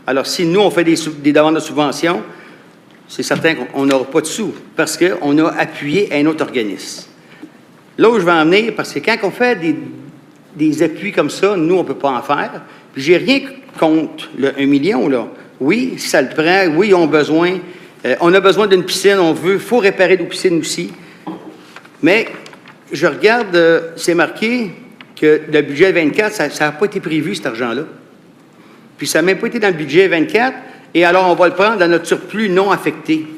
Alors, si nous, on fait des demandes de subvention, c'est certain qu'on n'aura pas de sous parce qu'on a appuyé un autre organisme. Là où je vais en venir, parce que quand on fait des appuis comme ça, nous, on ne peut pas en faire. Puis j'ai rien contre le 1 million, là. Oui, si ça le prend, oui, on a besoin d'une piscine, il faut réparer nos piscines aussi. Mais je regarde, c'est marqué que le budget 24, ça n'a pas été prévu, cet argent-là. Puis ça n'a même pas été dans le budget 24, et alors on va le prendre dans notre surplus non affecté.